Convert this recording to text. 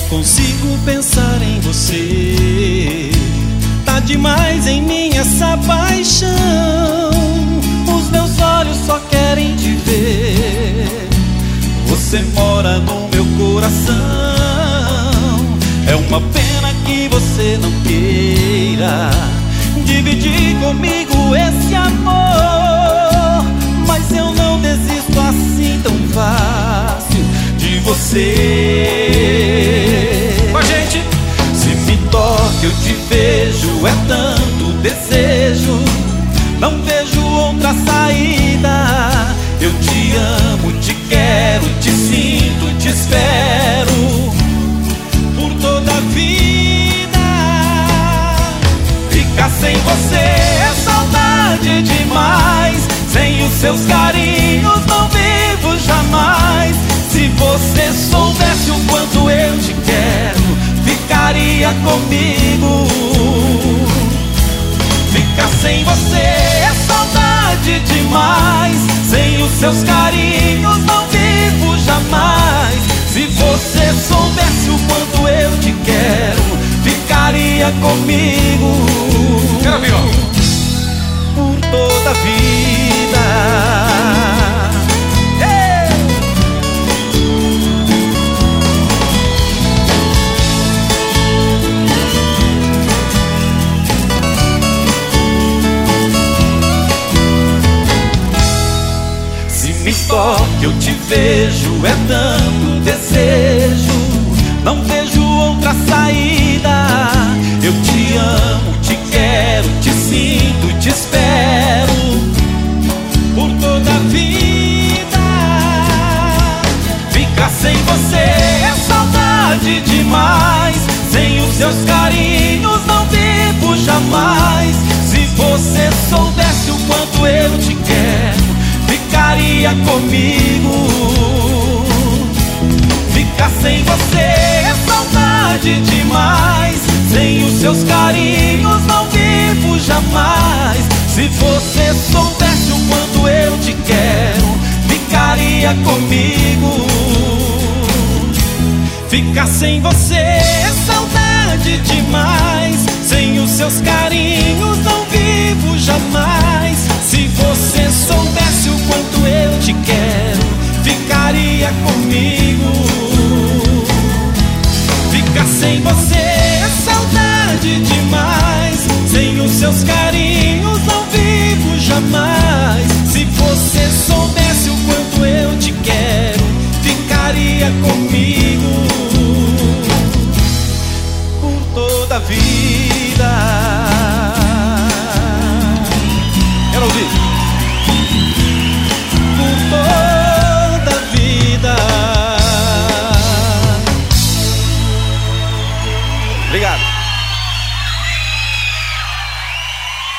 consigo pensar em você. Tá demais em mim essa paixão. Os meus olhos só querem te ver. Você mora no meu coração. É uma pena que você não queira dividir comigo esse amor, mas eu não desisto assim tão fácil de você. Com a gente! Se me toca eu te vejo, é tanto desejo, não vejo outra saída. Eu te amo, te quero, te sinto, te espero por toda a vida. Ficar sem você é saudade demais. Sem os seus carinhos não vivo jamais. Se você soubesse o quanto eu te quero, ficaria comigo. Ficar sem você é saudade demais. Sem os seus carinhos não vivo jamais. Se você soubesse o quanto eu te quero, ficaria comigo. Quero ouvir, ó. Por toda a vida. Se me toca eu te vejo, é tanto desejo, não vejo outra saída. Eu te amo, te quero, te sinto, te espero por toda a vida. Ficar sem você é saudade demais. Sem os seus carinhos não vivo jamais. Se você soubesse o quanto eu te quero, ficaria comigo. Ficar sem você é saudade demais. Sem os seus carinhos não vivo jamais. Se você soubesse o quanto eu te quero, ficaria comigo. Ficar sem você é saudade demais. Sem os seus carinhos não vivo jamais. Se você soubesse o quanto eu te quero, ficaria comigo. Ficar sem você é saudade demais. Sem os seus carinhos não vivo jamais. Se você soubesse o quanto eu te quero, ficaria comigo.